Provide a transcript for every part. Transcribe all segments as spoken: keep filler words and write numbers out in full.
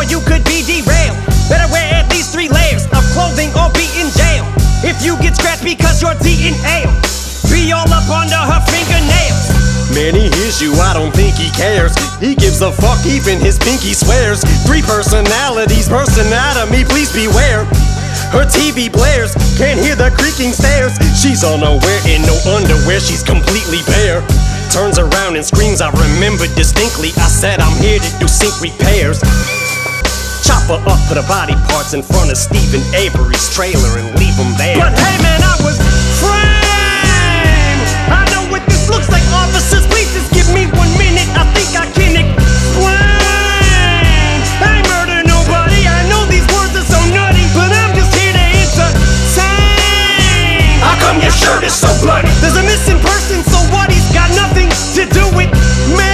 or you could be derailed. Better wear at least three layers of clothing or be in jail. If you get scratched because you're D N A, be all up under her fingernails. Man, he hears you, I don't think he cares. He gives a fuck, even his pinky swears. Three personalities, burst anatomy, please beware. Her T V blares, can't hear the creaking stairs. She's unaware in no underwear, she's completely bare. Turns around and screams, I remember distinctly. I said I'm here to do sink repairs. Chop her up, put her body parts in front of Stephen Avery's trailer and leave him there. But hey man, I was framed. I know what this looks like, officers, please just give me one minute. I think I can explain. I ain't murder nobody, I know these words are so nutty, but I'm just here to entertain. How come your shirt is so bloody? There's a missing person, so what? He's got nothing to do with me.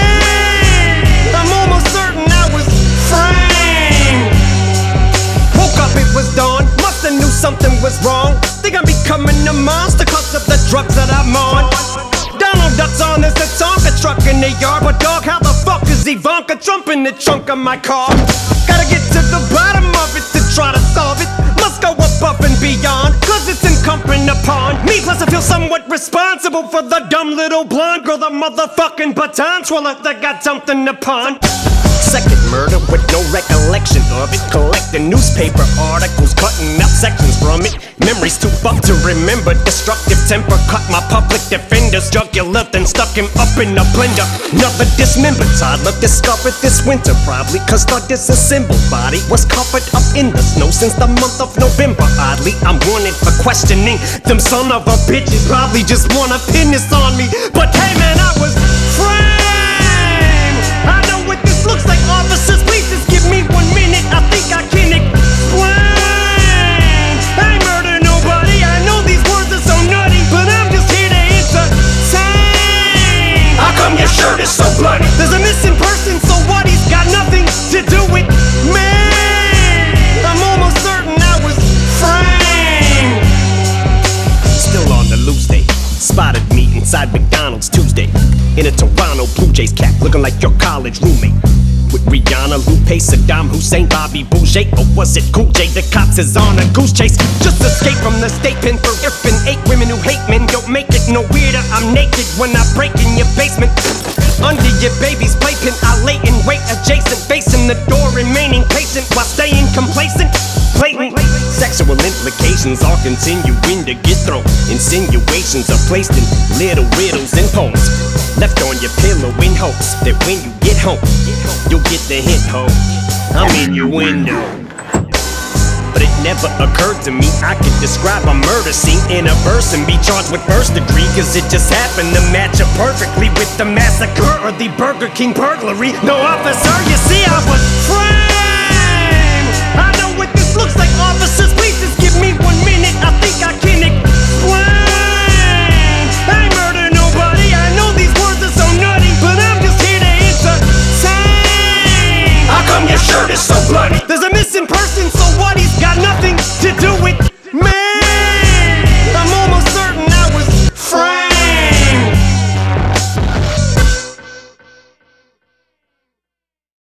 I'm almost certain I was framed. Woke up, it was dawn, musta knew something was wrong. Think I'm becoming a monster cause of the drugs that I'm on. Donald Duck's on, there's a Tonka truck in the yard. But dog, how the fuck is Ivanka Trump in the trunk of my car? Gotta get to the bottom of it to try to solve it. Must go above and beyond, cause it's incumbent upon me. Plus I feel somewhat responsible for the dumb little blonde girl, the motherfucking baton twirler that got something upon. Second murder with no recollection of it. Collecting newspaper articles, cutting out sections from it. Memories too fucked to remember. Destructive temper cut my public defender's jugular, then stuck him up in a blender. Another dismembered toddler discovered this winter, probably cause the disassembled body was covered up in the snow since the month of November. Oddly, I'm wanted for questioning. Them son of a bitches probably just wanna pin this on me. But hey man, I was framed. I know what this looks like, officers, please just give me one minute. I think I can explain. I ain't murder nobody, I know these words are so nutty, but I'm just here to entertain. How come your shirt is so bloody? There's a missing person, so what? He's got nothing to do with me. I'm almost certain I was framed. Still on the loose day. Spotted me inside McDonald's Tuesday in a Toronto Blue Jays cap, looking like your college roommate. With Rihanna, Lupe, Saddam Hussein, Bobby Boucher, or was it Cool J? The cops is on a goose chase. Just escape from the state pen for ifing eight women who hate men. Don't make it no weirder, I'm naked when I break in your basement. Under your baby's playpen, I lay in wait adjacent, facing the door, remaining patient while staying complacent. Blatant sexual implications all continuing to get thrown. Insinuations are placed in little riddles and poems, left on your pillow in hopes that when you get home, you'll get the hint, ho. I'm in your window. But it never occurred to me I could describe a murder scene in a verse and be charged with first degree, cause it just happened to match up perfectly with the massacre or the Burger King burglary. No officer, you see I was framed.